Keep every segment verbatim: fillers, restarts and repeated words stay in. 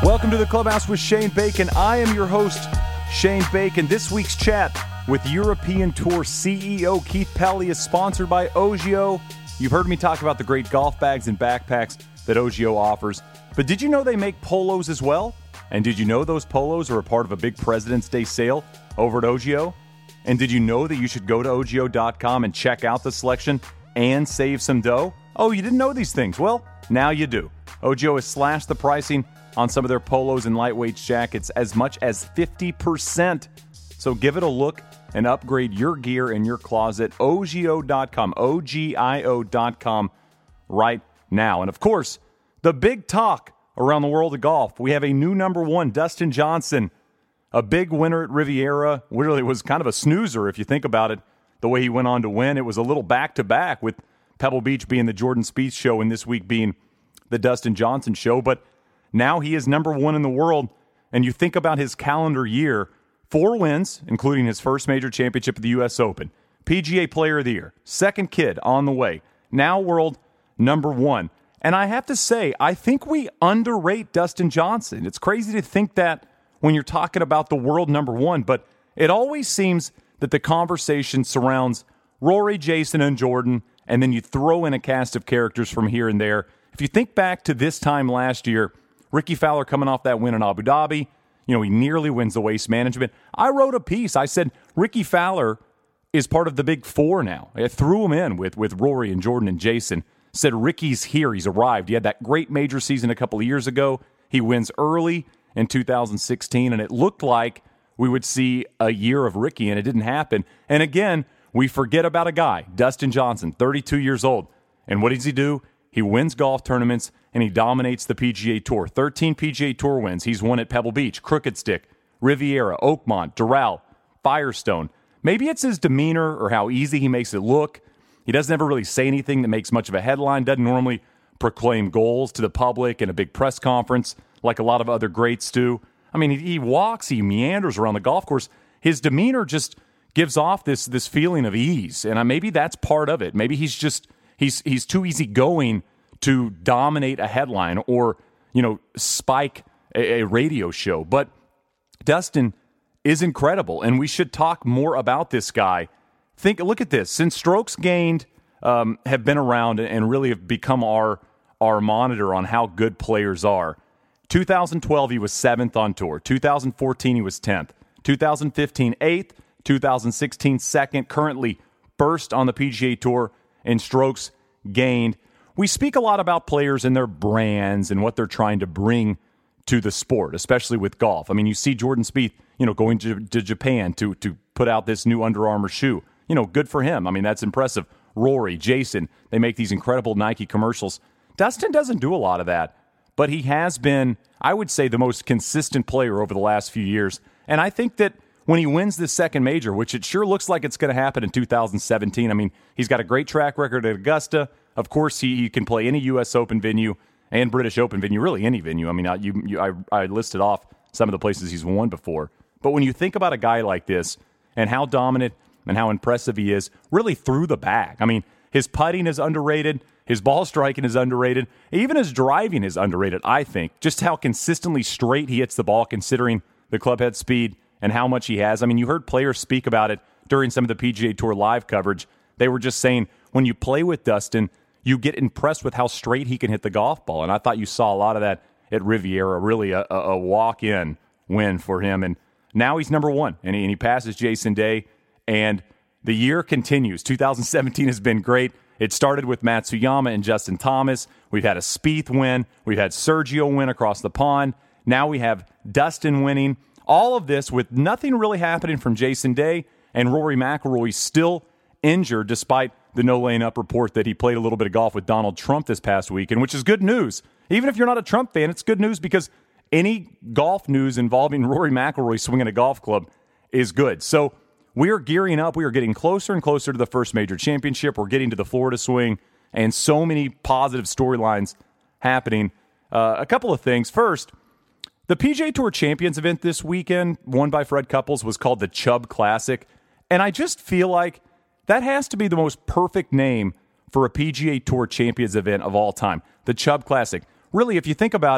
Welcome to the Clubhouse with Shane Bacon. I am your host, Shane Bacon. This week's chat with European Tour C E O Keith Pelley is sponsored by Ogio. You've heard me talk about the great golf bags and backpacks that Ogio offers. But did you know they make polos as well? And did you know those polos are a part of a big President's Day sale over at Ogio? And did you know that you should go to ogio dot com and check out the selection and save some dough? Oh, you didn't know these things? Well, now you do. Ogio has slashed the pricing on some of their polos and lightweight jackets as much as fifty percent. So give it a look and upgrade your gear in your closet. ogio dot com, O G I O dot com right now. And of course, the big talk around the world of golf. We have a new number one, Dustin Johnson, a big winner at Riviera. Really was kind of a snoozer if you think about it, the way he went on to win. It was a little back-to-back with Pebble Beach being the Jordan Spieth show and this week being the Dustin Johnson show. But now he is number one in the world, and you think about his calendar year, four wins, including his first major championship at the U S Open, P G A Player of the Year, second kid on the way, now world number one. And I have to say, I think we underrate Dustin Johnson. It's crazy to think that when you're talking about the world number one, but it always seems that the conversation surrounds Rory, Jason, and Jordan, and then you throw in a cast of characters from here and there. If you think back to this time last year, Ricky Fowler coming off that win in Abu Dhabi, you know, he nearly wins the Waste Management. I wrote a piece. I said, Ricky Fowler is part of the big four now. I threw him in with, with Rory and Jordan and Jason. Said, Ricky's here. He's arrived. He had that great major season a couple of years ago. He wins early in two thousand sixteen, and it looked like we would see a year of Ricky, and it didn't happen. And again, we forget about a guy, Dustin Johnson, thirty-two years old. And what does he do? He wins golf tournaments, and he dominates the P G A Tour. thirteen P G A Tour wins. He's won at Pebble Beach, Crooked Stick, Riviera, Oakmont, Doral, Firestone. Maybe it's his demeanor or how easy he makes it look. He doesn't ever really say anything that makes much of a headline, doesn't normally proclaim goals to the public in a big press conference like a lot of other greats do. I mean, he, he walks, he meanders around the golf course. His demeanor just gives off this this feeling of ease, and uh, maybe that's part of it. Maybe he's just he's he's too easygoing to dominate a headline or, you know, spike a, a radio show. But Dustin is incredible, and we should talk more about this guy. Think, look at this. Since strokes gained um, have been around and really have become our our monitor on how good players are. two thousand twelve, he was seventh on tour. two thousand fourteen, he was tenth. two thousand fifteen, eighth. two thousand sixteen, second. Currently first on the P G A Tour in strokes gained. We speak a lot about players and their brands and what they're trying to bring to the sport, especially with golf. I mean, you see Jordan Spieth, you know, going to, to Japan to to put out this new Under Armour shoe. You know, good for him. I mean, that's impressive. Rory, Jason, they make these incredible Nike commercials. Dustin doesn't do a lot of that, but he has been, I would say, the most consistent player over the last few years. And I think that when he wins this second major, which it sure looks like it's going to happen in two thousand seventeen, I mean, he's got a great track record at Augusta. Of course, he, he can play any U S Open venue and British Open venue, really any venue. I mean, I, you, you, I, I listed off some of the places he's won before. But when you think about a guy like this and how dominant and how impressive he is, really through the bag. I mean, his putting is underrated. His ball striking is underrated. Even his driving is underrated, I think. Just how consistently straight he hits the ball, considering the clubhead speed and how much he has. I mean, you heard players speak about it during some of the P G A Tour live coverage. They were just saying, when you play with Dustin, you get impressed with how straight he can hit the golf ball. And I thought you saw a lot of that at Riviera, really a, a walk-in win for him. And now he's number one, and he, and he passes Jason Day. And the year continues. two thousand seventeen has been great. It started with Matsuyama and Justin Thomas. We've had a Spieth win. We've had Sergio win across the pond. Now we have Dustin winning. All of this with nothing really happening from Jason Day, and Rory McIlroy still injured despite the no laying up report that he played a little bit of golf with Donald Trump this past weekend, which is good news. Even if you're not a Trump fan, it's good news because any golf news involving Rory McIlroy swinging a golf club is good. So we are gearing up. We are getting closer and closer to the first major championship. We're getting to the Florida swing, and so many positive storylines happening. Uh, a couple of things. First, the P G A Tour Champions event this weekend, won by Fred Couples, was called the Chubb Classic. And I just feel like that has to be the most perfect name for a P G A Tour Champions event of all time. The Chubb Classic. Really, if you think about it,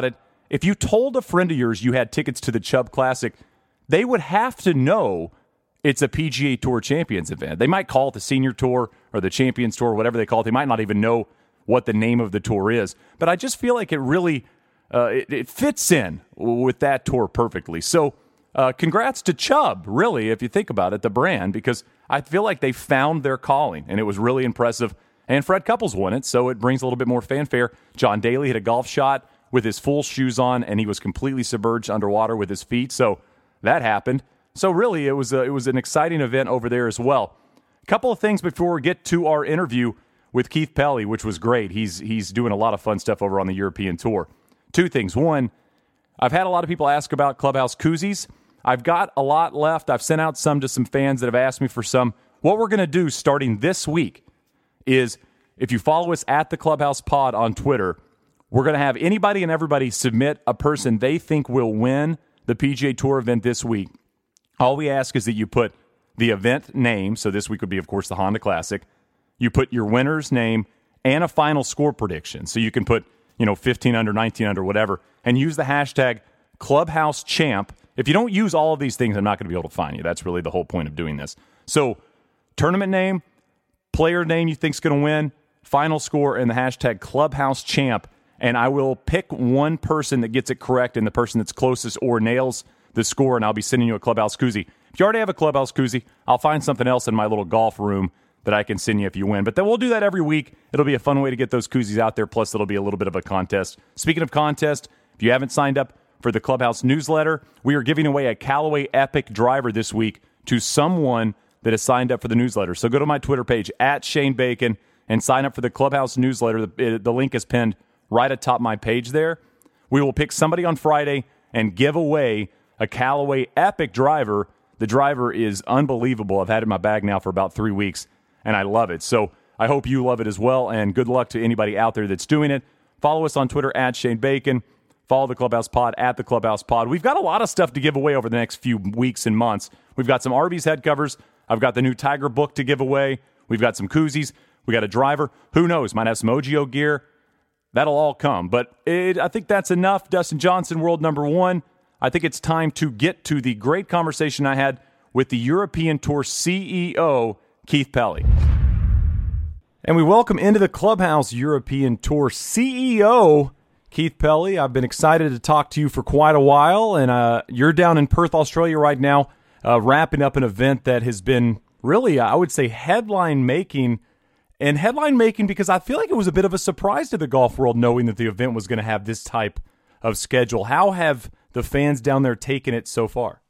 if you told a friend of yours you had tickets to the Chubb Classic, they would have to know it's a P G A Tour Champions event. They might call it the Senior Tour or the Champions Tour, whatever they call it. They might not even know what the name of the tour is. But I just feel like it really uh, it, it fits in with that tour perfectly. So uh, congrats to Chubb, really, if you think about it, the brand, because I feel like they found their calling, and it was really impressive. And Fred Couples won it, so it brings a little bit more fanfare. John Daly hit a golf shot with his full shoes on, and he was completely submerged underwater with his feet. So that happened. So really, it was a, it was an exciting event over there as well. A couple of things before we get to our interview with Keith Pelley, which was great. He's he's doing a lot of fun stuff over on the European Tour. Two things. One, I've had a lot of people ask about Clubhouse koozies. I've got a lot left. I've sent out some to some fans that have asked me for some. What we're going to do starting this week is, if you follow us at the Clubhouse Pod on Twitter, we're going to have anybody and everybody submit a person they think will win the P G A Tour event this week. All we ask is that you put the event name, so this week would be, of course, the Honda Classic. You put your winner's name and a final score prediction. So you can put, you know, fifteen under, nineteen under, whatever, and use the hashtag Clubhouse Champ. If you don't use all of these things, I'm not going to be able to find you. That's really the whole point of doing this. So tournament name, player name you think's going to win, final score, and the hashtag Clubhouse Champ. And I will pick one person that gets it correct and the person that's closest or nails the score, and I'll be sending you a Clubhouse koozie. If you already have a Clubhouse koozie, I'll find something else in my little golf room that I can send you if you win. But then we'll do that every week. It'll be a fun way to get those koozies out there, plus it'll be a little bit of a contest. Speaking of contest, if you haven't signed up for the Clubhouse newsletter, we are giving away a Callaway Epic driver this week to someone that has signed up for the newsletter. So go to my Twitter page, at Shane Bacon, and sign up for the Clubhouse newsletter. The, the link is pinned right atop my page there. We will pick somebody on Friday and give away a Callaway Epic driver. The driver is unbelievable. I've had it in my bag now for about three weeks, and I love it. So I hope you love it as well, and good luck to anybody out there that's doing it. Follow us on Twitter, at Shane Bacon. Follow the Clubhouse Pod, at the Clubhouse Pod. We've got a lot of stuff to give away over the next few weeks and months. We've got some Arby's head covers. I've got the new Tiger book to give away. We've got some koozies. We got a driver. Who knows? Might have some O G O gear. That'll all come. But it, I think that's enough. Dustin Johnson, world number one. I think it's time to get to the great conversation I had with the European Tour C E O, Keith Pelley. And we welcome into the Clubhouse European Tour C E O, Keith Pelley. I've been excited to talk to you for quite a while, and uh, you're down in Perth, Australia right now, uh, wrapping up an event that has been really, I would say, headline-making. And headline-making because I feel like it was a bit of a surprise to the golf world knowing that the event was going to have this type of schedule. How have the fans down there taken it so far?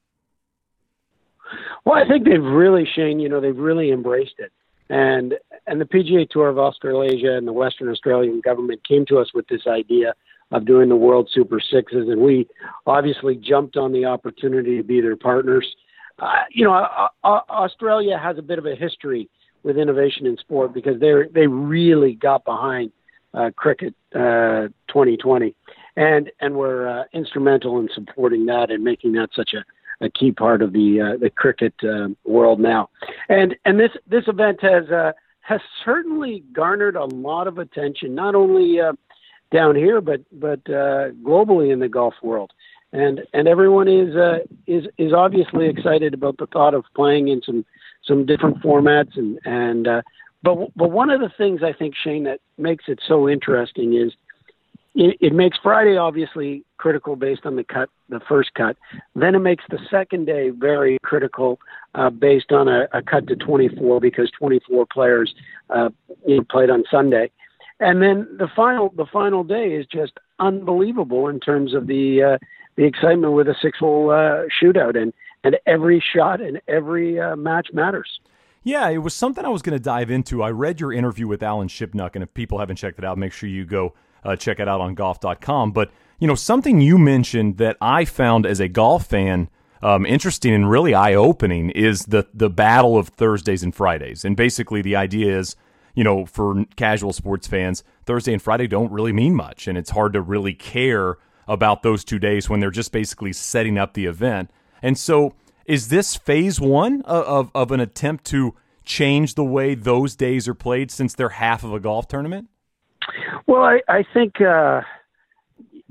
Well, I think they've really, Shane, you know, they've really embraced it. And and the P G A Tour of Australasia and the Western Australian government came to us with this idea of doing the World Super Sixes, and we obviously jumped on the opportunity to be their partners. Uh, you know, uh, uh, Australia has a bit of a history with innovation in sport because they they really got behind uh, cricket uh, twenty twenty, and and were uh, instrumental in supporting that and making that such a, a key part of the uh, the cricket uh, world now. And and this this event has uh, has certainly garnered a lot of attention, not only uh, down here but but uh, globally in the golf world. And and everyone is uh, is is obviously excited about the thought of playing in some. some different formats and, and, uh, but, but one of the things I think, Shane, that makes it so interesting is it, it makes Friday obviously critical based on the cut, the first cut. Then it makes the second day very critical, uh, based on a, a cut to twenty-four because twenty-four players, uh, you know, played on Sunday. And then the final, the final day is just unbelievable in terms of the, uh, the excitement with a six hole, uh, shootout. And, And every shot and every uh, match matters. Yeah, it was something I was going to dive into. I read your interview with Alan Shipnuck, and if people haven't checked it out, make sure you go uh, check it out on golf dot com. But, you know, something you mentioned that I found as a golf fan um, interesting and really eye-opening is the, the battle of Thursdays and Fridays. And basically the idea is, you know, for casual sports fans, Thursday and Friday don't really mean much, and it's hard to really care about those two days when they're just basically setting up the event. And so is this phase one of, of an attempt to change the way those days are played since they're half of a golf tournament? Well, I, I think, uh,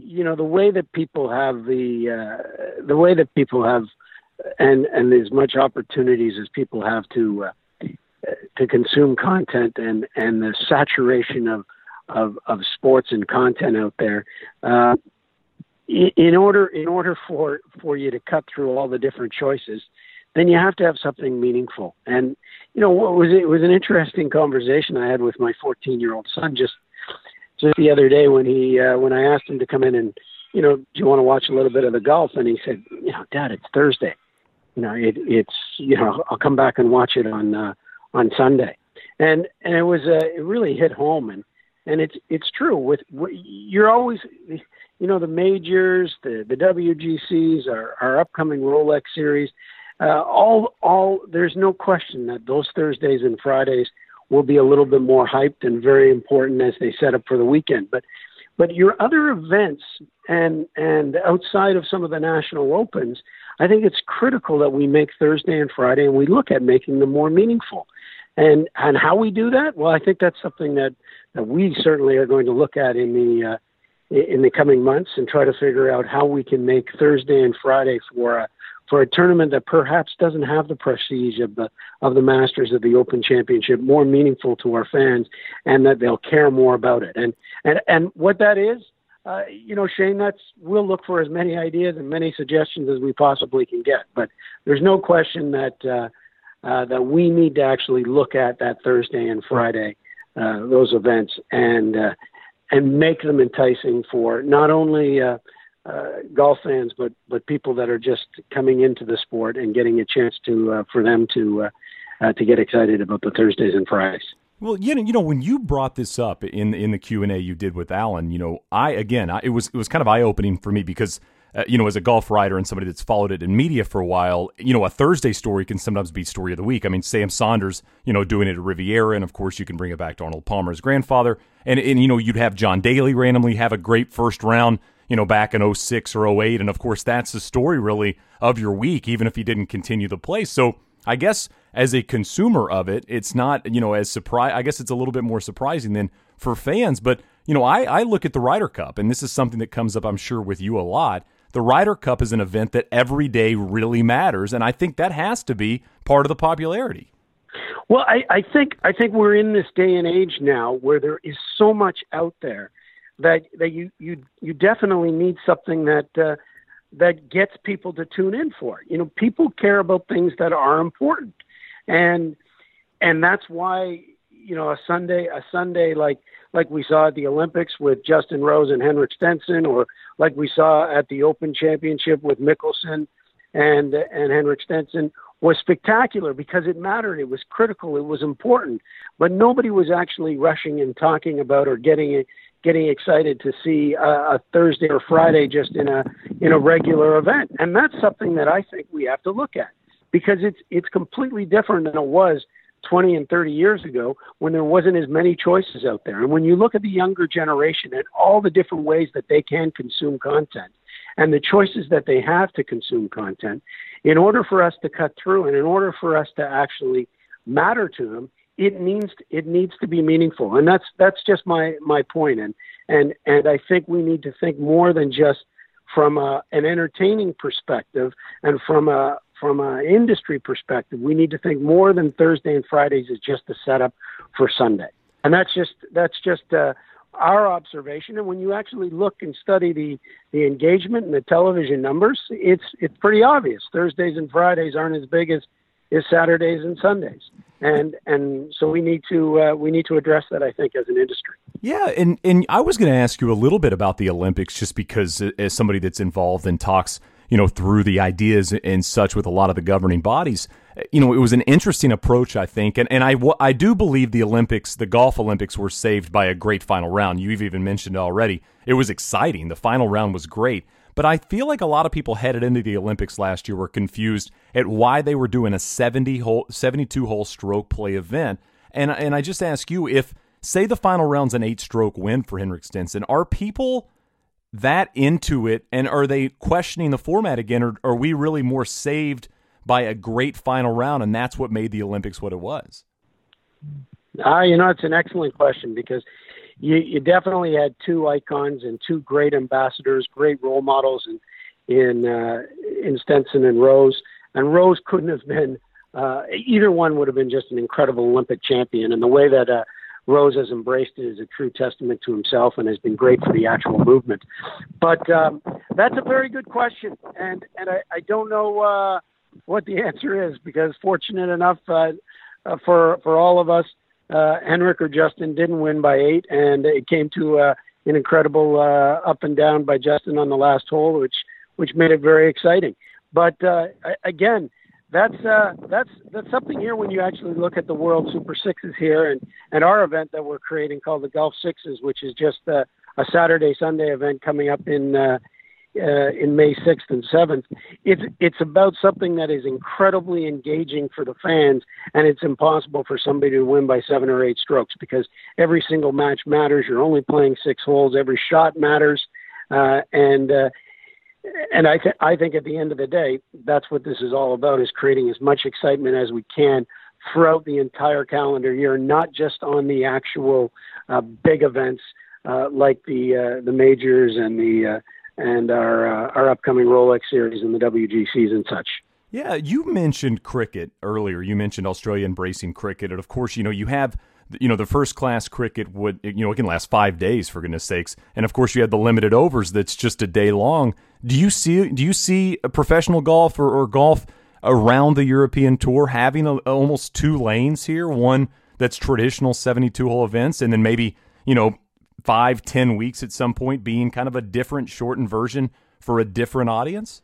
you know, the way that people have the uh, the way that people have, and and as much opportunities as people have to uh, to consume content, and and the saturation of of, of sports and content out there. Uh, in order in order for for you to cut through all the different choices, then you have to have something meaningful. And you know, what was it was an interesting conversation I had with my fourteen-year-old son just just the other day when he uh, when I asked him to come in and, you know, do you want to watch a little bit of the golf? And he said, you know, Dad, it's Thursday. You know, it, it's you know, I'll come back and watch it on uh, on Sunday. And and it was uh, it really hit home. And and it's it's true with you're always. You know, the majors, the, the W G Cs, our, our upcoming Rolex series, uh, all, all, there's no question that those Thursdays and Fridays will be a little bit more hyped and very important as they set up for the weekend. But, but your other events and, and outside of some of the national opens, I think it's critical that we make Thursday and Friday and we look at making them more meaningful. And, and how we do that? Well, I think that's something that, that we certainly are going to look at in the, uh, in the coming months and try to figure out how we can make Thursday and Friday for a, for a tournament that perhaps doesn't have the prestige of the, of the Masters of the Open Championship more meaningful to our fans, and that they'll care more about it. And, and, and what that is, uh, you know, Shane, that's, we'll look for as many ideas and many suggestions as we possibly can get, but there's no question that, uh, uh, that we need to actually look at that Thursday and Friday, uh, those events, and, uh, and make them enticing for not only uh, uh, golf fans, but, but people that are just coming into the sport and getting a chance to uh, for them to uh, uh, to get excited about the Thursdays and Fridays. Well, you know, you know, when you brought this up in in the Q and A you did with Alan, you know, I again, I, it was it was kind of eye opening for me because. Uh, you know, as a golf writer and somebody that's followed it in media for a while, you know, a Thursday story can sometimes be story of the week. I mean, Sam Saunders, you know, doing it at Riviera, and of course you can bring it back to Arnold Palmer's grandfather. And, and you know, you'd have John Daly randomly have a great first round, you know, back in oh six or oh eight. And of course, that's the story really of your week, even if he didn't continue the play. So I guess as a consumer of it, it's not, you know, as surprise. I guess it's a little bit more surprising than for fans. But, you know, I, I look at the Ryder Cup, and this is something that comes up, I'm sure, with you a lot. The Ryder Cup is an event that every day really matters, and I think that has to be part of the popularity. Well, I, I think I think we're in this day and age now where there is so much out there that that you you, you definitely need something that uh, that gets people to tune in for. You know, people care about things that are important, and and that's why, you know, a Sunday a Sunday like. like we saw at the Olympics with Justin Rose and Henrik Stenson, or like we saw at the Open Championship with Mickelson and and Henrik Stenson, was spectacular because it mattered. It was critical. It was important. But nobody was actually rushing and talking about or getting getting excited to see a, a Thursday or Friday just in a in a regular event. And that's something that I think we have to look at, because it's it's completely different than it was twenty and thirty years ago when there wasn't as many choices out there. And when you look at the younger generation and all the different ways that they can consume content and the choices that they have to consume content, in order for us to cut through and in order for us to actually matter to them, it needs it needs to be meaningful. And that's that's just my my point. And and and I think we need to think more than just from a, an entertaining perspective and from a From an industry perspective. We need to think more than Thursday and Fridays is just a setup for Sunday, and that's just that's just uh, our observation. And when you actually look and study the the engagement and the television numbers, it's it's pretty obvious. Thursdays and Fridays aren't as big as is Saturdays and Sundays, and and so we need to uh, we need to address that, I think, as an industry. Yeah, and and I was going to ask you a little bit about the Olympics, just because as somebody that's involved and talks, you know, through the ideas and such with a lot of the governing bodies, you know, it was an interesting approach, I think. And, and I, I do believe the Olympics, the golf Olympics, were saved by a great final round. You've even mentioned it already. It was exciting. The final round was great. But I feel like a lot of people headed into the Olympics last year were confused at why they were doing a seventy hole, seventy-two hole stroke play event. And, and I just ask you, if, say, the final round's an eight-stroke win for Henrik Stenson, are people that into it, and are they questioning the format again, or are we really more saved by a great final round, and that's what made the Olympics what it was? Uh, you know, it's an excellent question, because, you, you definitely had two icons and two great ambassadors, great role models in in, uh, in Stenson and Rose. And Rose couldn't have been uh, either one would have been just an incredible Olympic champion. And the way that uh, Rose has embraced it is a true testament to himself and has been great for the actual movement. But um, that's a very good question, and and I, I don't know uh, what the answer is, because fortunate enough uh, uh, for for all of us, uh, Henrik or Justin didn't win by eight, and it came to uh, an incredible uh, up and down by Justin on the last hole, which which made it very exciting. But uh, again, that's uh, that's that's something here when you actually look at the World Super Sixes here and, and our event that we're creating called the Golf Sixes, which is just uh, a Saturday Sunday event coming up in uh, uh, in May sixth and seventh. It's it's about something that is incredibly engaging for the fans, and it's impossible for somebody to win by seven or eight strokes because every single match matters. You're only playing six holes. Every shot matters, uh, and uh, And I, th- I think at the end of the day, that's what this is all about, is creating as much excitement as we can throughout the entire calendar year, not just on the actual uh, big events uh, like the uh, the majors and the uh, and our uh, our upcoming Rolex series and the W G Cs and such. Yeah, you mentioned cricket earlier. You mentioned Australia embracing cricket, and of course, you know you have. You know, the first class cricket would, you know, it can last five days for goodness sakes. And of course you have the limited overs that's just a day long. Do you see, do you see a professional golf or, or golf around the European Tour having a, almost two lanes here? One that's traditional seventy-two hole events, and then maybe, you know, five, ten weeks at some point being kind of a different shortened version for a different audience?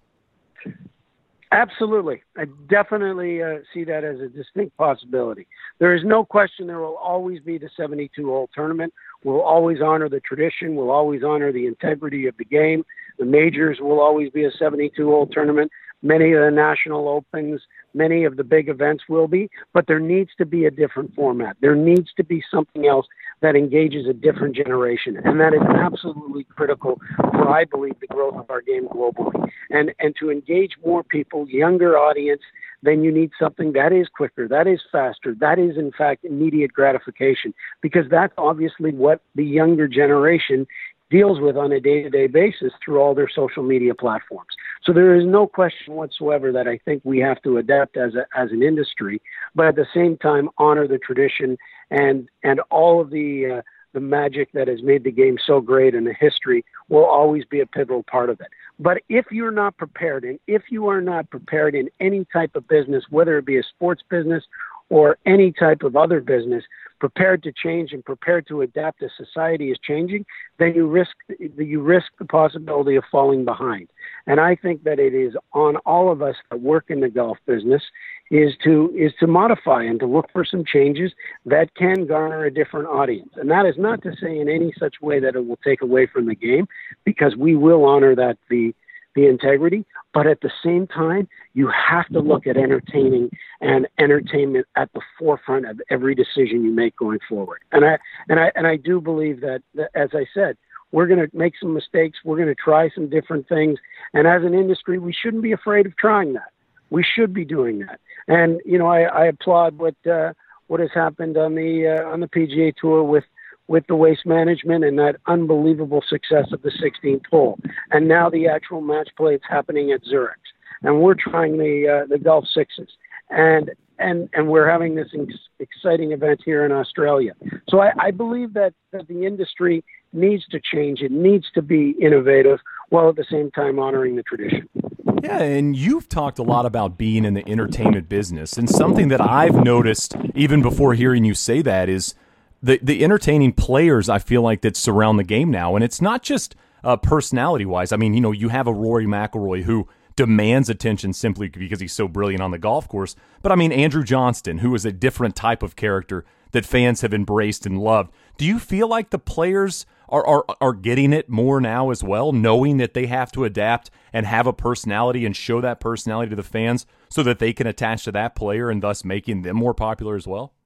Absolutely. I definitely uh, see that as a distinct possibility. There is no question there will always be the seventy-two hole tournament. We'll always honor the tradition. We'll always honor the integrity of the game. The majors will always be a seventy-two hole tournament. Many of the national opens, many of the big events will be, but there needs to be a different format. There needs to be something else that engages a different generation. And that is absolutely critical for, I believe, the growth of our game globally. And and to engage more people, younger audience, then you need something that is quicker, that is faster, that is, in fact, immediate gratification, because that's obviously what the younger generation deals with on a day-to-day basis through all their social media platforms. So there is no question whatsoever that I think we have to adapt as a, as an industry, but at the same time honor the tradition and and all of the uh, the magic that has made the game so great, and the history will always be a pivotal part of it. But if you're not prepared, and if you are not prepared in any type of business, whether it be a sports business or any type of other business, prepared to change and prepared to adapt as society is changing, then you risk you risk the possibility of falling behind. And I think that it is on all of us that work in the golf business is to is to modify and to look for some changes that can garner a different audience. And that is not to say in any such way that it will take away from the game, because we will honor that the the integrity, but at the same time, you have to look at entertaining and entertainment at the forefront of every decision you make going forward. And I and I and I do believe that, that as I said, we're going to make some mistakes. We're going to try some different things, and as an industry, we shouldn't be afraid of trying that. We should be doing that. And you know, I, I applaud what uh, what has happened on the uh, on the P G A Tour with. with the Waste Management and that unbelievable success of the sixteenth hole. And now the actual match play is happening at Zurich. And we're trying the uh, the Golf Sixes. And and and we're having this ex- exciting event here in Australia. So I, I believe that, that the industry needs to change. It needs to be innovative while at the same time honoring the tradition. Yeah, and you've talked a lot about being in the entertainment business. And something that I've noticed even before hearing you say that is The the entertaining players, I feel like, that surround the game now. And it's not just uh, personality-wise. I mean, you know, you have a Rory McIlroy who demands attention simply because he's so brilliant on the golf course. But, I mean, Andrew Johnston, who is a different type of character that fans have embraced and loved. Do you feel like the players are, are, are getting it more now as well, knowing that they have to adapt and have a personality and show that personality to the fans so that they can attach to that player and thus making them more popular as well?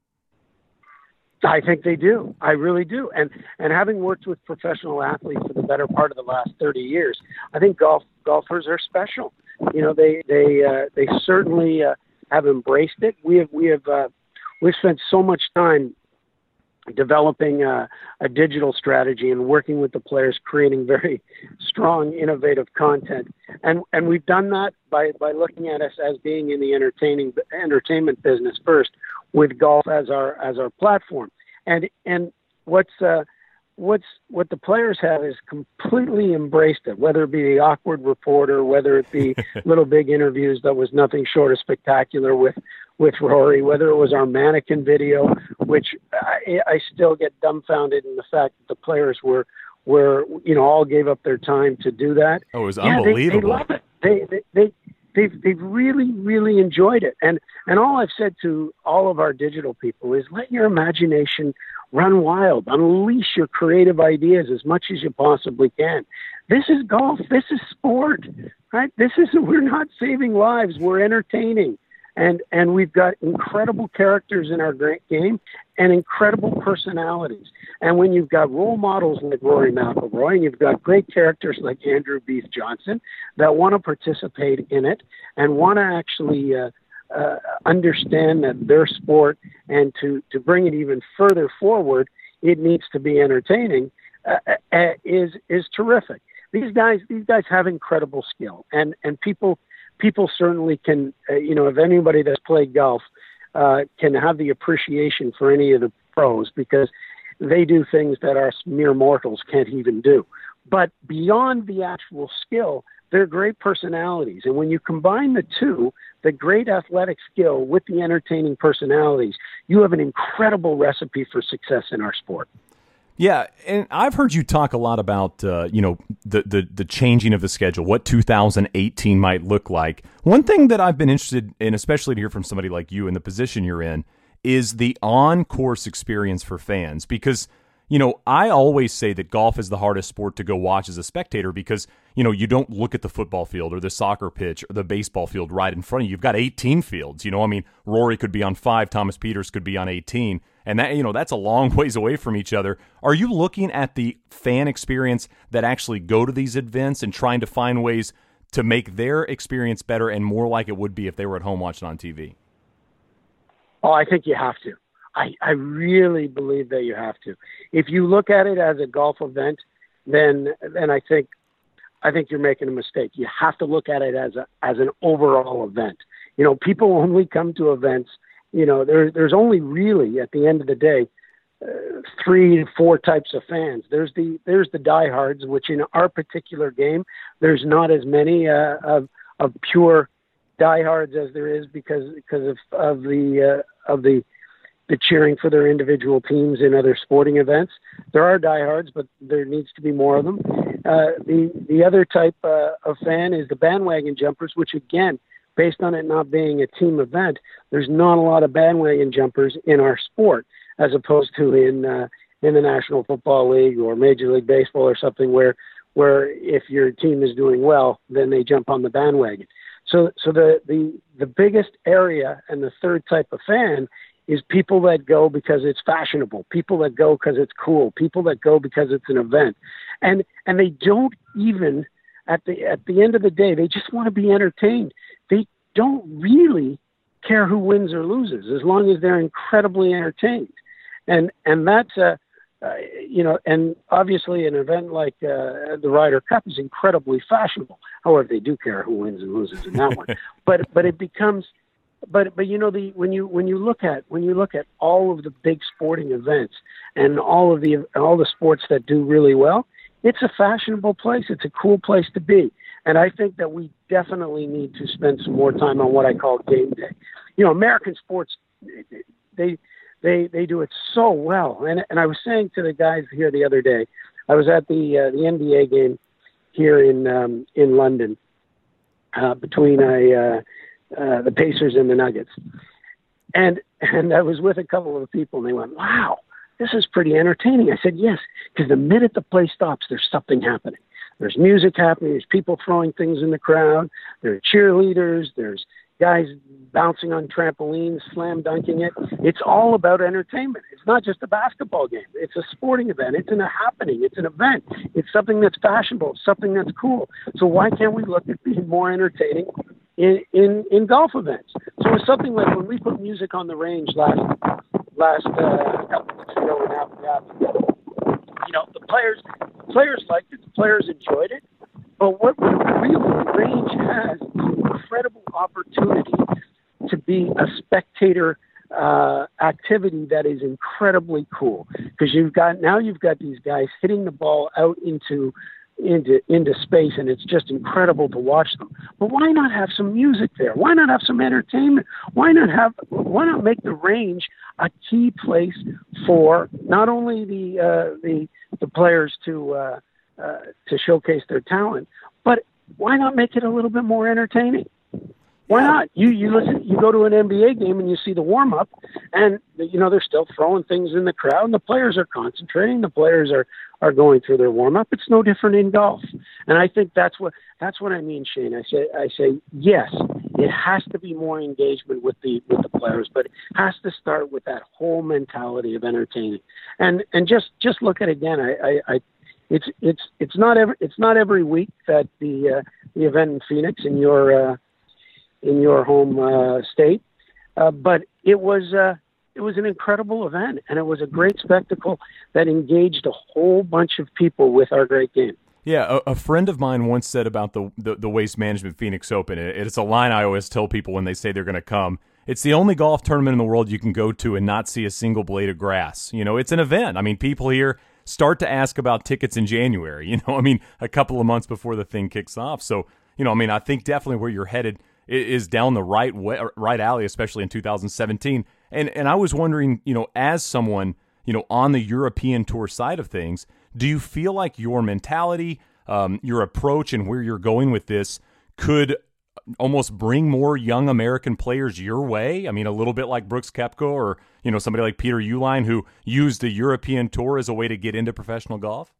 I think they do. I really do. And and having worked with professional athletes for the better part of the last thirty years, I think golf golfers are special. You know, they they uh, they certainly uh, have embraced it. We have we have uh, we've spent so much time developing a, a digital strategy and working with the players, creating very strong, innovative content. And and we've done that by, by looking at us as being in the entertaining entertainment business first, with golf as our as our platform. And and what's uh, what's what the players have is completely embraced it, whether it be the awkward reporter, whether it be little big interviews that was nothing short of spectacular with with Rory, whether it was our mannequin video, which I, I still get dumbfounded in the fact that the players were, were, you know, all gave up their time to do that. Oh, it was yeah, unbelievable. They, they love it. They, they, they, they've, they've really, really enjoyed it. And, and all I've said to all of our digital people is let your imagination run wild, unleash your creative ideas as much as you possibly can. This is golf. This is sport, right? This is, we're not saving lives. We're entertaining. And and we've got incredible characters in our great game and incredible personalities. And when you've got role models like Rory McIlroy and you've got great characters like Andrew Beef Johnson that want to participate in it and want to actually uh, uh, understand that their sport and to, to bring it even further forward, it needs to be entertaining, uh, uh, is is terrific. These guys these guys have incredible skill, and and people. People certainly can, uh, you know, if anybody that's played golf uh, can have the appreciation for any of the pros because they do things that us mere mortals can't even do. But beyond the actual skill, they're great personalities. And when you combine the two, the great athletic skill with the entertaining personalities, you have an incredible recipe for success in our sport. Yeah, and I've heard you talk a lot about, uh, you know, the, the the changing of the schedule, what two thousand eighteen might look like. One thing that I've been interested in, especially to hear from somebody like you in the position you're in, is the on-course experience for fans. Because, you know, I always say that golf is the hardest sport to go watch as a spectator because, you know, you don't look at the football field or the soccer pitch or the baseball field right in front of you. You've got eighteen fields. You know, I mean, Rory could be on five, Thomas Pieters could be on eighteen. And that, you know, that's a long ways away from each other. Are you looking at the fan experience that actually go to these events and trying to find ways to make their experience better and more like it would be if they were at home watching on T V? Oh, I think you have to. I, I really believe that you have to. If you look at it as a golf event, then then I think I think you're making a mistake. You have to look at it as a as an overall event. You know, people only come to events. You know, there, there's only really, at the end of the day, uh, three to four types of fans. There's the there's the diehards, which in our particular game, there's not as many uh, of of pure diehards as there is because because of of the uh, of the the cheering for their individual teams in other sporting events. There are diehards, but there needs to be more of them. Uh, the the other type uh, of fan is the bandwagon jumpers, which again, based on it not being a team event, there's not a lot of bandwagon jumpers in our sport, as opposed to in uh, in the National Football League or Major League Baseball or something where where if your team is doing well, then they jump on the bandwagon. So so the the, the biggest area and the third type of fan is people that go because it's fashionable, people that go because it's cool, people that go because it's an event. And and they don't even, at the at the end of the day, they just want to be entertained. They don't really care who wins or loses as long as they're incredibly entertained. And and that's, a, uh, you know, and obviously an event like uh, the Ryder Cup is incredibly fashionable. However, they do care who wins and loses in that one. But but it becomes, but but you know, the when you when you look at when you look at all of the big sporting events and all of the all the sports that do really well, it's a fashionable place. It's a cool place to be. And I think that we definitely need to spend some more time on what I call game day. You know, American sports, they they they do it so well. And and I was saying to the guys here the other day, I was at the uh, the N B A game here in um, in London uh, between a, uh, uh, the Pacers and the Nuggets, and and I was with a couple of people, and they went, "Wow, this is pretty entertaining." I said, "Yes," because the minute the play stops, there's something happening. There's music happening. There's people throwing things in the crowd. There are cheerleaders. There's guys bouncing on trampolines, slam dunking it. It's all about entertainment. It's not just a basketball game. It's a sporting event. It's an, a happening. It's an event. It's something that's fashionable. It's something that's cool. So why can't we look at being more entertaining in, in, in golf events? So it's something like when we put music on the range last last uh, couple weeks ago, Orlando and Abu Dhabi. You know, the players, players liked it, the players enjoyed it. But what really the range has is an incredible opportunity to be a spectator uh, activity that is incredibly cool, because you've got now you've got these guys hitting the ball out into into into space, and it's just incredible to watch them. But why not have some music there? Why not have some entertainment? Why not have why not make the range a key place for not only the uh, the the players to uh, uh, to showcase their talent, but why not make it a little bit more entertaining? Why not? You you listen. You go to an N B A game and you see the warm up, and you know they're still throwing things in the crowd, and the players are concentrating. The players are, are going through their warm up. It's no different in golf, and I think that's what that's what I mean, Shane. I say I say yes, it has to be more engagement with the with the players, but it has to start with that whole mentality of entertaining. And and just just look at again. I, I, I it's it's it's not every it's not every week that the uh, the event in Phoenix in your uh, in your home uh, state, uh, but it was uh, it was an incredible event, and it was a great spectacle that engaged a whole bunch of people with our great game. Yeah, a, a friend of mine once said about the, the, the Waste Management Phoenix Open, it, it's a line I always tell people when they say they're going to come. It's the only golf tournament in the world you can go to and not see a single blade of grass. You know, it's an event. I mean, people here start to ask about tickets in January, you know, I mean, a couple of months before the thing kicks off. So, you know, I mean, I think definitely where you're headed is down the right way, right alley, especially in two thousand seventeen. And and I was wondering, you know, as someone, you know, on the European Tour side of things, do you feel like your mentality, um, your approach, and where you're going with this could almost bring more young American players your way? I mean, a little bit like Brooks Koepka or, you know, somebody like Peter Uihlein, who used the European Tour as a way to get into professional golf?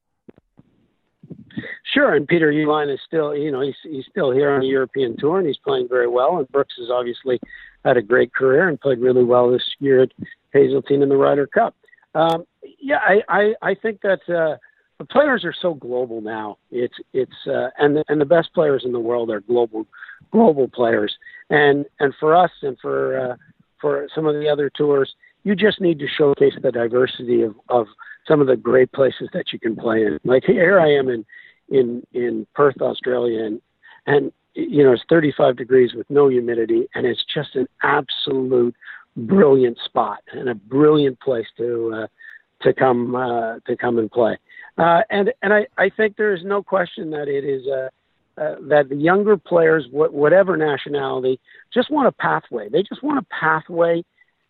Sure, and Peter Uihlein is still, you know, he's he's still here on the European Tour, and he's playing very well. And Brooks has obviously had a great career and played really well this year at Hazeltine in the Ryder Cup. Um, yeah, I, I, I think that uh, the players are so global now. It's it's uh, and the, and the best players in the world are global global players. And and for us and for uh, for some of the other tours, you just need to showcase the diversity of, of some of the great places that you can play in. Like here I am in. in in Perth, Australia, and and you know it's thirty-five degrees with no humidity, and it's just an absolute brilliant spot and a brilliant place to uh, to come uh, to come and play. Uh, and and I, I think there is no question that it is uh, uh, that the younger players, wh- whatever nationality, just want a pathway. They just want a pathway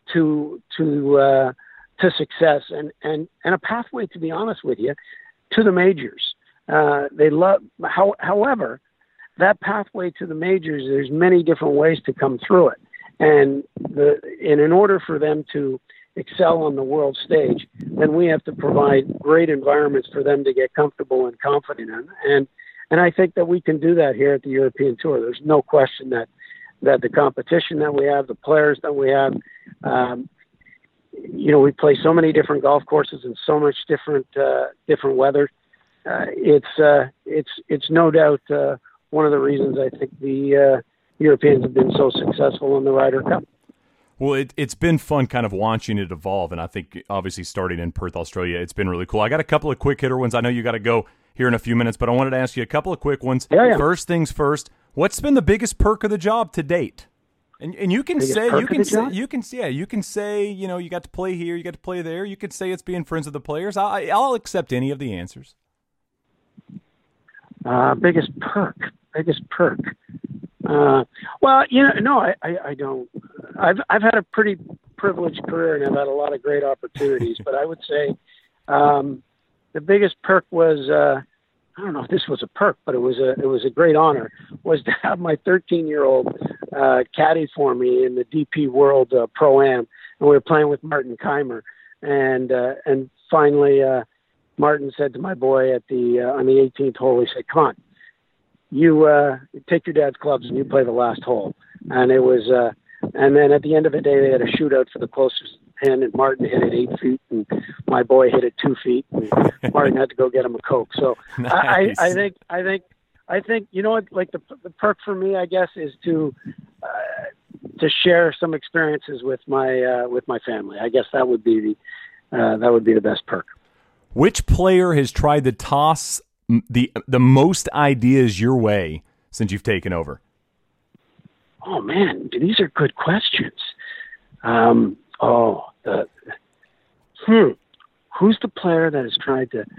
to to uh, to success, and and and a pathway, to be honest with you, to the majors. Uh, they love, how, however, that pathway to the majors, there's many different ways to come through it. And the, and in order for them to excel on the world stage, then we have to provide great environments for them to get comfortable and confident in. And, and I think that we can do that here at the European Tour. There's no question that, that the competition that we have, the players that we have, um, you know, we play so many different golf courses and so much different, uh, different weather. Uh, it's uh, it's it's no doubt uh, one of the reasons I think the uh, Europeans have been so successful in the Ryder Cup. Well, it, it's been fun kind of watching it evolve, and I think obviously starting in Perth, Australia, it's been really cool. I got a couple of quick hitter ones. I know you got to go here in a few minutes, but I wanted to ask you a couple of quick ones. Yeah, yeah. First things first, what's been the biggest perk of the job to date? And and you can biggest say you can say job? you can yeah you can say you know you got to play here, you got to play there. You could say it's being friends with the players. I, I'll accept any of the answers. Uh, biggest perk, biggest perk. Uh, well, you know, no, I, I, I don't. I've I've had a pretty privileged career and I've had a lot of great opportunities. But I would say um, the biggest perk was uh, I don't know if this was a perk, but it was a it was a great honor. Was to have my thirteen year old uh, caddy for me in the D P World uh, Pro Am, and we were playing with Martin Keimer, and uh, and finally. Uh, Martin said to my boy at the uh, on the eighteenth hole, he said, "Come on, you uh, take your dad's clubs and you play the last hole." And it was, uh, and then at the end of the day, they had a shootout for the closest pin, and Martin hit it eight feet, and my boy hit it two feet, and Martin had to go get him a Coke. So nice. I, I think, I think, I think, you know what? Like the the perk for me, I guess, is to uh, to share some experiences with my uh, with my family. I guess that would be the uh, that would be the best perk. Which player has tried to toss the the most ideas your way since you've taken over? Oh man, these are good questions. Um, oh, the, hmm, who's the player that has tried to?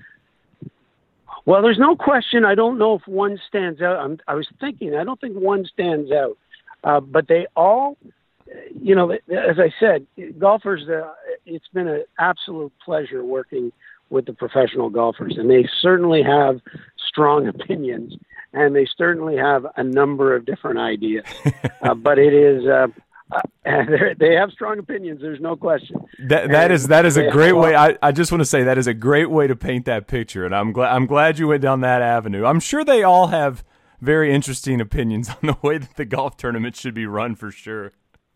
Well, there's no question. I don't know if one stands out. I'm, I was thinking. I don't think one stands out, uh, but they all, you know, as I said, golfers. Uh, it's been an absolute pleasure working with the professional golfers, and they certainly have strong opinions, and they certainly have a number of different ideas. uh, but it is, uh, uh, they have strong opinions. There's no question. That that and is that is a great way. I, I just want to say that is a great way to paint that picture, and I'm glad I'm glad you went down that avenue. I'm sure they all have very interesting opinions on the way that the golf tournament should be run, for sure.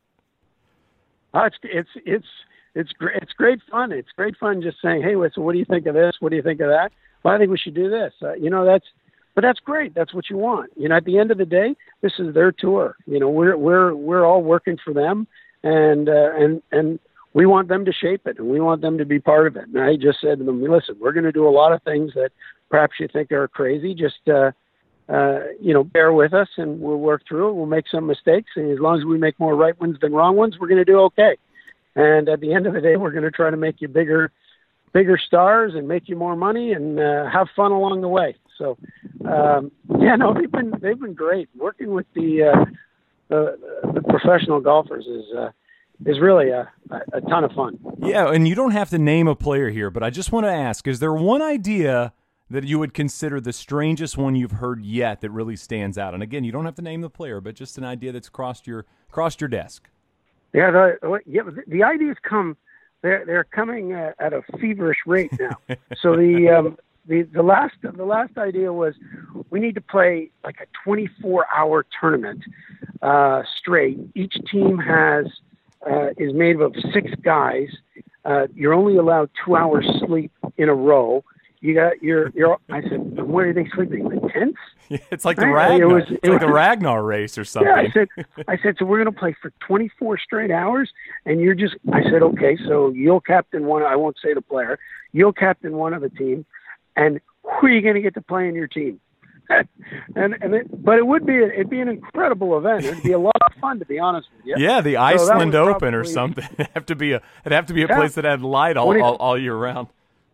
Uh, it's it's it's. It's great. It's great fun. It's great fun just saying, "Hey, so what do you think of this? What do you think of that? Well, I think we should do this." Uh, you know, that's, but that's great. That's what you want. You know, at the end of the day, this is their tour. You know, we're we're we're all working for them, and uh, and and we want them to shape it, and we want them to be part of it. And I just said to them, "Listen, we're going to do a lot of things that perhaps you think are crazy. Just uh, uh, you know, bear with us, and we'll work through it. We'll make some mistakes, and as long as we make more right ones than wrong ones, we're going to do okay." And at the end of the day, we're going to try to make you bigger, bigger stars and make you more money and uh, have fun along the way. So, um, yeah, no, they've been they've been great. Working with the uh, the, the professional golfers is uh, is really a, a ton of fun. Yeah, and you don't have to name a player here, but I just want to ask: is there one idea that you would consider the strangest one you've heard yet that really stands out? And again, you don't have to name the player, but just an idea that's crossed your crossed your desk. Yeah, the, yeah, the ideas come. They're they're coming uh, at a feverish rate now. So the um, the the last the last idea was we need to play like a twenty-four hour tournament uh, straight. Each team has uh, is made up of six guys. Uh, you're only allowed two hours sleep in a row. You got your your. I said, where are they sleeping? In tents? Yeah, it's like the Ragnar. It was, it it's like was, the Ragnar race or something. Yeah, I said, I said, so we're going to play for twenty-four straight hours, and you're just. I said, okay, so you'll captain one. I won't say the player. You'll captain one of the team, and who are you going to get to play in your team? and and it, but it would be it'd be an incredible event. It'd be a lot of fun, to be honest with you. Yeah, the Iceland so Open probably, or something. It'd have to be a. It'd have to be a yeah, place that had light all, all, all year round.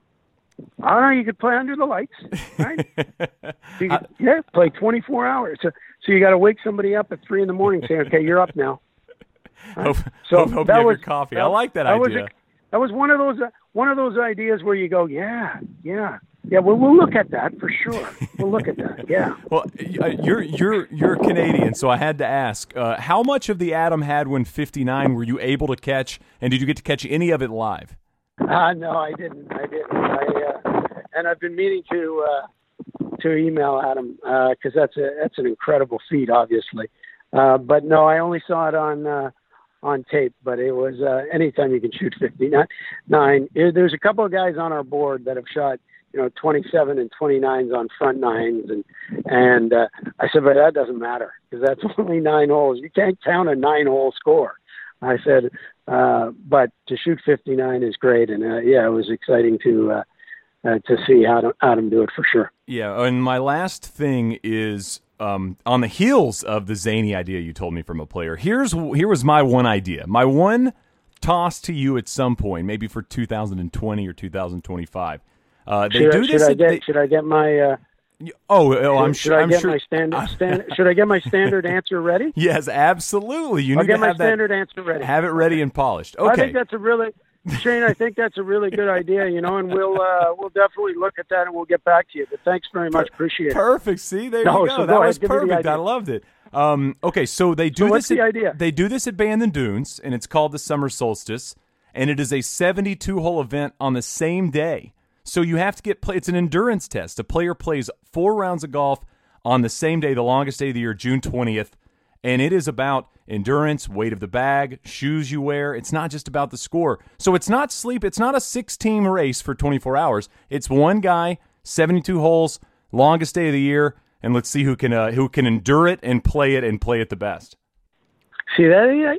I don't know. You could play under the lights, right? you could, yeah, play twenty-four hours. So, so you got to wake somebody up at three in the morning, saying, "Okay, you're up now." Right? Hope, so hope, hope that you have was, your coffee. That, I like that, that idea. Was a, that was one of those uh, one of those ideas where you go, "Yeah, yeah, yeah." Well, we'll look at that for sure. We'll look at that. Yeah. Well, you're you're you're Canadian, so I had to ask: uh, how much of the Adam Hadwin fifty-nine were you able to catch, and did you get to catch any of it live? Uh, no, I didn't. I didn't. I, uh, and I've been meaning to uh, to email Adam because uh, that's a that's an incredible feat, obviously. Uh, but no, I only saw it on uh, on tape. But it was uh, anytime you can shoot fifty-nine. There's a couple of guys on our board that have shot, you know, twenty-seven and twenty-nines on front nines, and and uh, I said, but that doesn't matter because that's only nine holes. You can't count a nine-hole score. I said, uh, but to shoot fifty-nine is great, and uh, yeah, it was exciting to uh, uh, to see Adam, Adam do it for sure. Yeah, and my last thing is um, on the heels of the zany idea you told me from a player. Here's here was my one idea, my one toss to you at some point, maybe for two thousand twenty or two thousand twenty-five. Uh, they should, do I, this. Should I get? They, should I get my? Uh, Oh, oh I'm should, sure. Should I I'm get sure. my standard? Stand, should I get my standard answer ready? Yes, absolutely. You I'll need get to my have standard that, answer ready. Have it ready and polished. Okay. I think that's a really, Shane. I think that's a really good idea. You know, and we'll uh, we'll definitely look at that and we'll get back to you. But thanks very much. Appreciate it. Perfect. See, there no, you go. So that go was ahead, perfect. I loved it. Um, okay, so they do so this. What's at, the idea? They do this at Bandon Dunes, and it's called the Summer Solstice, and it is a seventy-two hole event on the same day. So you have to get play. It's an endurance test. A player plays four rounds of golf on the same day, the longest day of the year, June twentieth, and it is about endurance, weight of the bag, shoes you wear. It's not just about the score. So it's not sleep. It's not a six-team race for twenty-four hours. It's one guy, seventy-two holes, longest day of the year, and let's see who can uh, who can endure it and play it and play it the best. See that?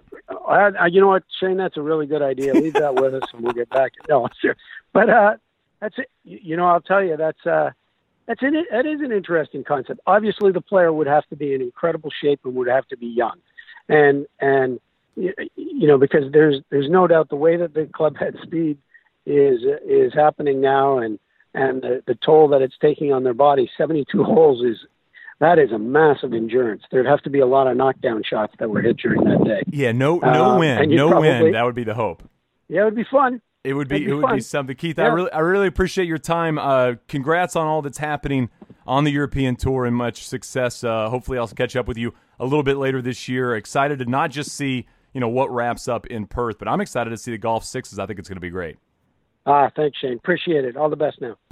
I, I, you know what, Shane, that's a really good idea. Leave that with us and we'll get back. No, sure. But uh, that's it. You know, I'll tell you, that's uh, that's an, that is an interesting concept. Obviously, the player would have to be in incredible shape and would have to be young. And, and you know, because there's there's no doubt the way that the club head speed is is happening now, and, and the, the toll that it's taking on their body, seventy-two holes is, that is a massive endurance. There'd have to be a lot of knockdown shots that were hit during that day. Yeah, no no uh, wind, no probably, wind. That would be the hope. Yeah, it would be fun. It would be, be it would fun. be something. Keith, yeah. I really I really appreciate your time. Uh, congrats on all that's happening on the European Tour and much success. Uh, hopefully I'll catch up with you a little bit later this year. Excited to not just see, you know, what wraps up in Perth, but I'm excited to see the Golf Sixes. I think it's going to be great. Ah, thanks, Shane. Appreciate it. All the best now.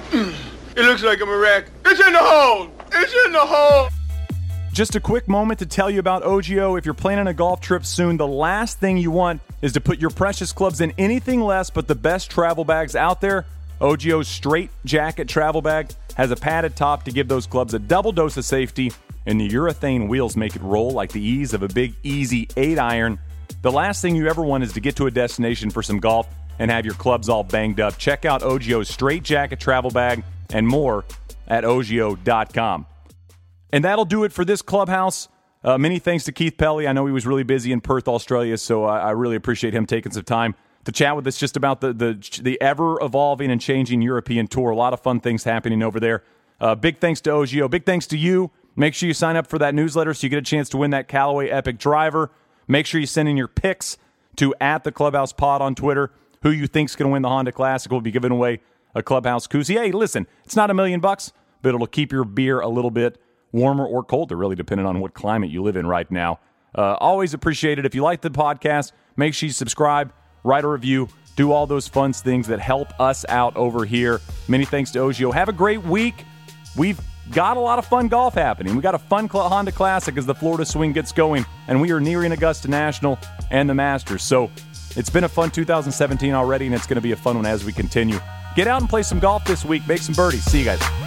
It looks like I'm a wreck. It's in the hole. It's in the hole. Just a quick moment to tell you about O G O. If you're planning a golf trip soon, the last thing you want is to put your precious clubs in anything less but the best travel bags out there. O G O's Straight Jacket travel bag has a padded top to give those clubs a double dose of safety, and the urethane wheels make it roll like the ease of a big, easy eight iron. The last thing you ever want is to get to a destination for some golf and have your clubs all banged up. Check out O G O's Straight Jacket travel bag and more at O G O dot com. And that'll do it for this Clubhouse. Uh, many thanks to Keith Pelley. I know he was really busy in Perth, Australia, so I, I really appreciate him taking some time to chat with us just about the the, the ever-evolving and changing European Tour. A lot of fun things happening over there. Uh, big thanks to O G O. Big thanks to you. Make sure you sign up for that newsletter so you get a chance to win that Callaway Epic Driver. Make sure you send in your picks to at the Clubhouse Pod on Twitter. Who you think's going to win the Honda Classic? We'll be giving away a Clubhouse koozie. Hey, listen, it's not a million bucks, but it'll keep your beer a little bit warmer or colder, really depending on what climate you live in right now. Uh, always appreciate it. If you like the podcast, make sure you subscribe, write a review, do all those fun things that help us out over here. Many thanks to O G O. Have a great week. We've got a lot of fun golf happening. We got a fun Honda Classic as the Florida Swing gets going, and we are nearing Augusta National and the Masters. So it's been a fun two thousand seventeen already, and it's going to be a fun one as we continue. Get out and play some golf this week. Make some birdies. See you guys.